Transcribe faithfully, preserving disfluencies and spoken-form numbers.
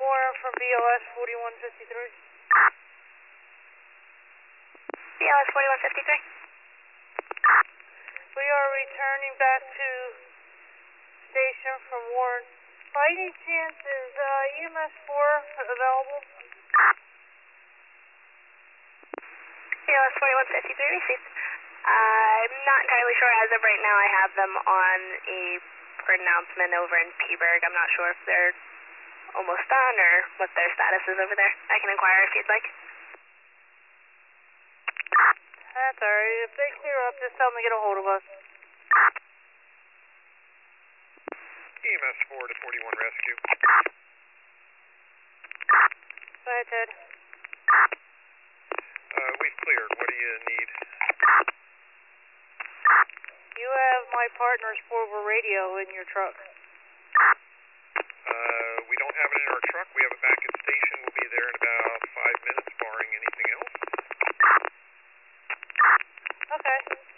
Warren from B L S forty-one fifty-three. B L S forty-one fifty-three. We are returning back to station from Warren. By any chance, is uh, E M S four available? B L S forty-one fifty-three received. Uh, I'm not entirely sure. As of right now, I have them on a pronouncement over in Peaburg. I'm not sure if they're almost done or what their status is over there. I can inquire if you'd like. That's alright. If they clear up, just tell them to get a hold of us. E M S four to forty-one rescue. Go ahead, Ted. Uh, we've cleared. What do you need? You have my partner's portable radio in your truck. Uh, we don't have it in our truck. We have it back at station. We'll be there in about five minutes, barring anything else. Okay.